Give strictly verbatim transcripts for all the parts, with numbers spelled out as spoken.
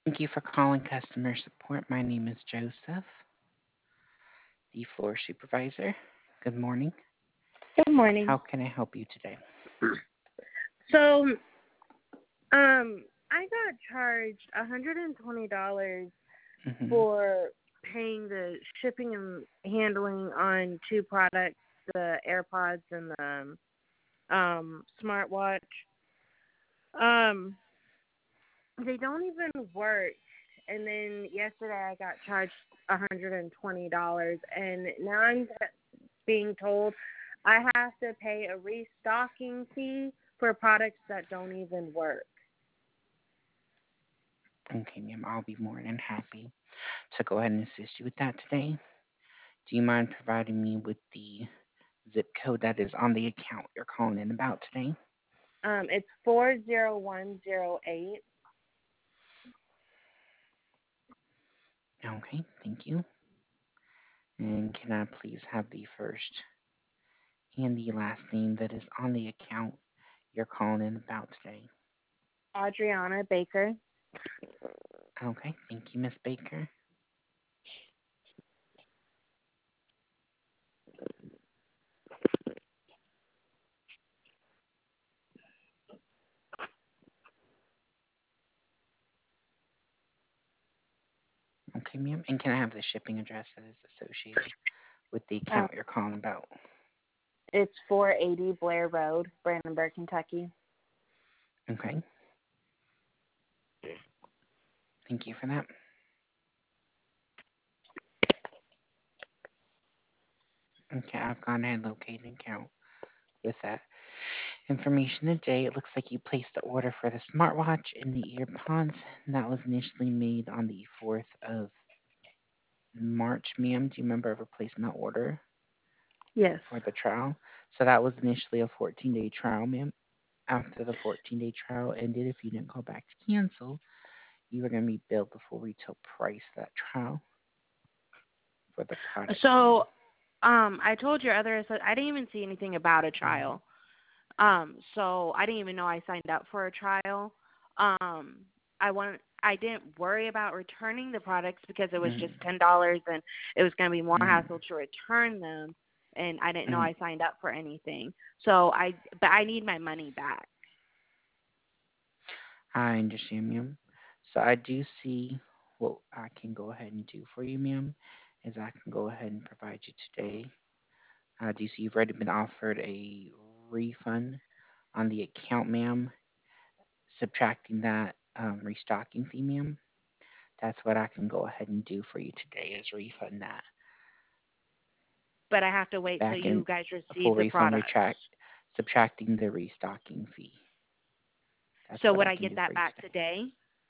Thank you for calling customer support. My name is Joseph, the floor supervisor. Good morning. Good morning. How can I help you today? So, um, I got charged one hundred twenty dollars Mm-hmm. for paying the shipping and handling on two products, the AirPods and the um, smartwatch. Um, they don't even work. And then yesterday I got charged one hundred twenty dollars, and now I'm being told I have to pay a restocking fee for products that don't even work. Okay, ma'am. I'll be more than happy to go ahead and assist you with that today. Do you mind providing me with the zip code that is on the account you're calling in about today? Um, it's four zero one zero eight. Okay, thank you. And can I please have the first and the last name that is on the account you're calling in about today? Adriana Baker. Okay, thank you, Miss Baker. Okay, ma'am. And can I have the shipping address that is associated with the Um, account you're calling about? it's four eighty Blair Road, Brandenburg, Kentucky. Okay, thank you for that. Okay, I've gone ahead and located an account with that information today. It looks like you placed the order for the smartwatch and the earpods. And that was initially made on the fourth of March, ma'am. Do you remember ever placing that order Yes. for the trial? So that was initially a fourteen-day trial, ma'am. After the fourteen-day trial ended, if you didn't call back to cancel, you were going to be billed the full retail price of that trial for the product, ma'am. So, um, I told your other associ- I didn't even see anything about a Mhm. trial. Um, so I didn't even know I signed up for a trial. Um, I want I didn't worry about returning the products because it was just Mhm. ten dollars and it was going to be more Mhm. hassle to return them, and I didn't know Mhm. I signed up for anything. So I but I need my money back. I understand, ma'am. So I do see what I can go ahead and do for you, ma'am, is I can go ahead and provide you today. I do see you've already been offered a refund on the account, ma'am, subtracting that um, restocking fee, ma'am. That's what I can go ahead and do for you today is refund that But I have to wait till back you in guys a full receive the refund, products. retract, subtracting the restocking fee. That's So what would I I can get do for that you back today. today?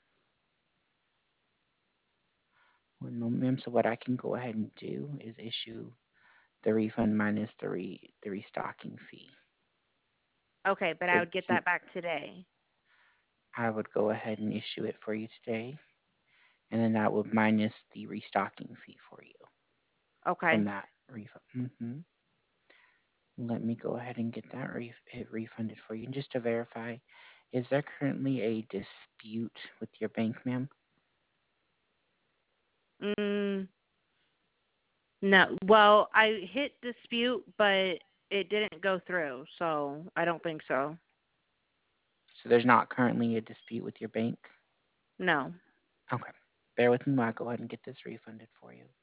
One moment, ma'am. So what I can go ahead and do is issue the refund minus the re the restocking fee. Okay, but I So would get do, that back today. I would go ahead and issue it for you today, and then that would minus the restocking fee for you Okay. from that refund. hmm Let me go ahead and get that re- it refunded for you. And just to verify, is there currently a dispute with your bank, ma'am? Mm, no. Well, I hit dispute, but it didn't go through, so I don't think so. So there's not currently a dispute with your bank? No. Okay. Bear with me while I go ahead and get this refunded for you.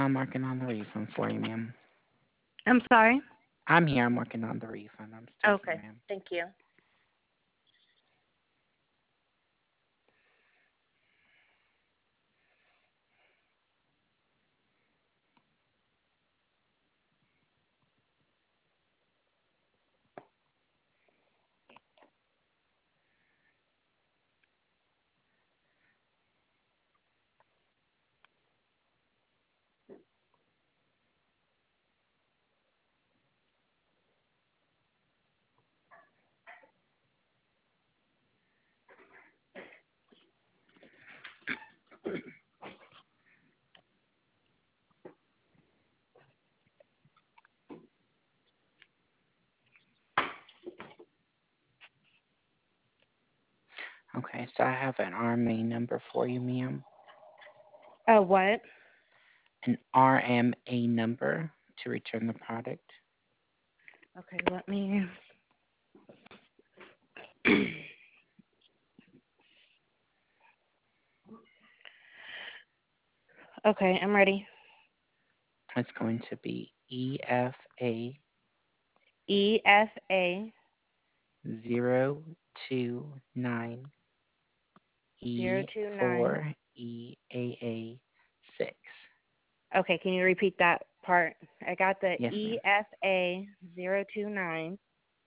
I'm working on the refund for you, ma'am. I'm sorry. I'm here. I'm working on the refund. I'm still here, Okay, ma'am. thank you. Okay, so I have an R M A number for you, ma'am. Uh, what? An R M A number to return the product. Okay, let me. Okay, I'm ready. It's going to be E F A E F A zero two nine zero E two nine. four E A A six. Okay, can you repeat that part? I got the Yes, E ma'am. F A zero two nine.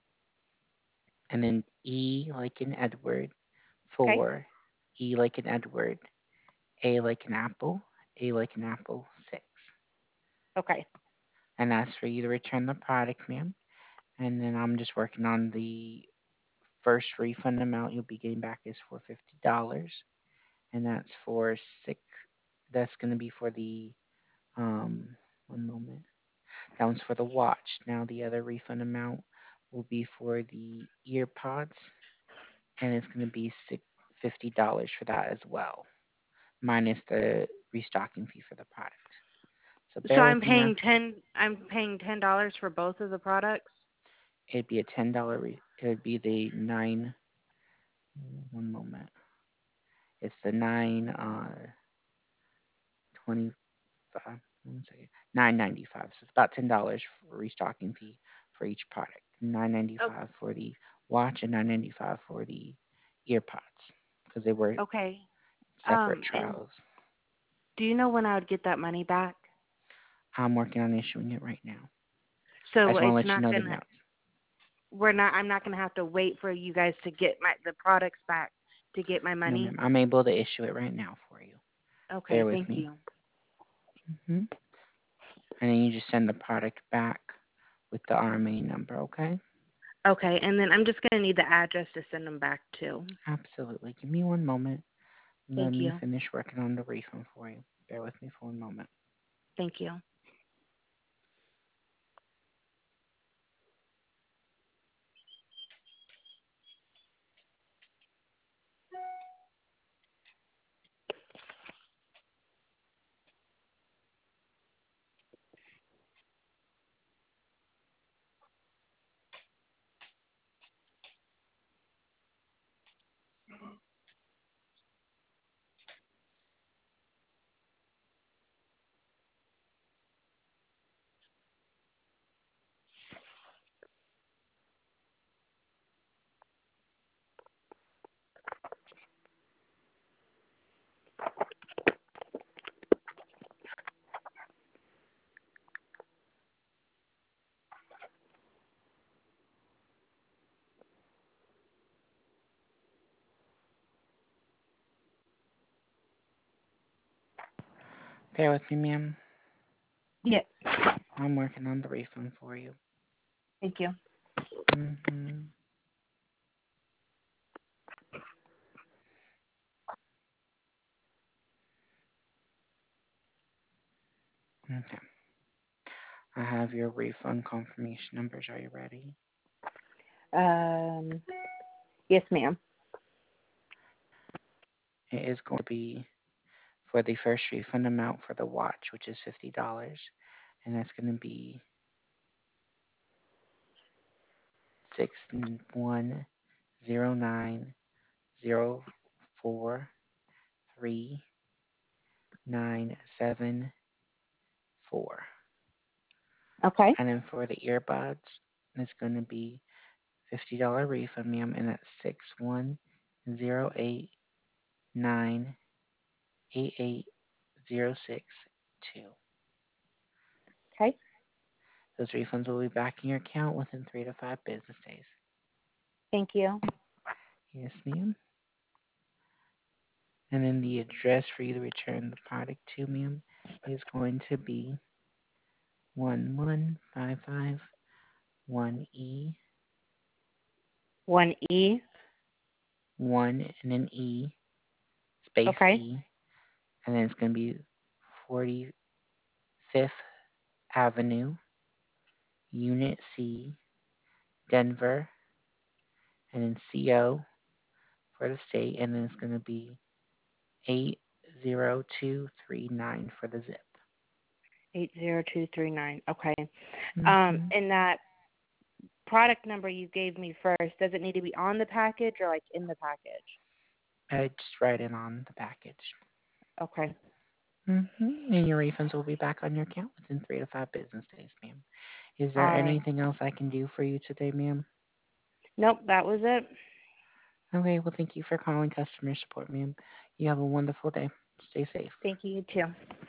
And then E like in Edward, Okay. four, E like in Edward, A like an apple, A like an apple, six. Okay. And that's for you to return the product, ma'am. And then I'm just working on the first refund amount you'll be getting back is for fifty dollars, and that's for six. That's going to be for the um. One moment. That one's for the watch. Now the other refund amount will be for the ear pods, and it's going to be six, fifty dollars for that as well, minus the restocking fee for the product. So So bear I'm with me, ma'am. paying ten. I'm paying ten dollars for both of the products. It'd be a ten dollar. Re- it would be the nine. One moment. It's the nine uh twenty five. One second. Nine ninety five. So it's about ten dollars for restocking fee for each product. Nine ninety Oh, five for the watch and nine ninety five for the ear pods because they were okay. separate Um, and trials. do you know when I would get that money back? I'm working on issuing it right now. I So just want to it's let you not know the gonna. amounts. We're not. I'm not gonna have to wait for you guys to get my the products back to get my No, money. ma'am. I'm able to issue it right now for you. Bear Okay. with Thank me. you. hmm And then you just send the product back with the R M A number, okay? Okay, and then I'm just gonna need the address to send them back to. Absolutely. Give me one moment. Let Thank me you. finish working on the refund for you. Bear with me for one moment. Thank you. Bear with me, ma'am. Yes. I'm working on the refund for you. Thank you. Mm-hmm. Okay. I have your refund confirmation numbers. Are you ready? Um. Yes, ma'am. It is going to be for the first refund amount for the watch, which is fifty dollars, and that's going to be six one zero nine zero four three nine seven four. Okay. And then for the earbuds, it's going to be fifty dollars refund, ma'am, and that's six one zero eight nine eight eight zero six two. Okay. Those refunds will be back in your account within three to five business days. Thank you. Yes, ma'am. And then the address for you to return the product to, ma'am, is going to be one one five five one E, One E. one and an E, space Okay. E, and then it's going to be forty-fifth Avenue, Unit C, Denver, and then C O for the state, and then it's going to be eight zero two three nine for the zip. Eight zero two three nine. Okay. Um, Mm-hmm. and that product number you gave me first, does it need to be on the package or like in the package? I just write it on the package. Okay. Mm-hmm. And your refunds will be back on your account within three to five business days, ma'am. Is there All right. anything else I can do for you today, ma'am? Nope, that was it. Okay, well, thank you for calling customer support, ma'am. You have a wonderful day. Stay safe. Thank you, you too.